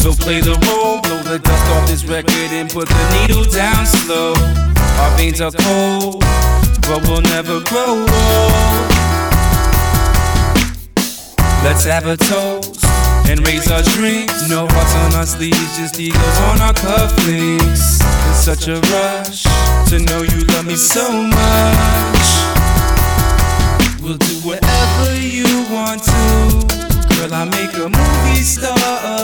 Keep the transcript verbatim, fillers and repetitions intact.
So play the role, blow the dust off this record and put the needle down slow. Our veins are cold, but we'll never grow old. Let's have a toast and raise our drinks. No hearts on our sleeves, just egos on our cufflinks. It's such a rush to know you love me so much. We'll do whatever you want to. Girl, I'll make a movie star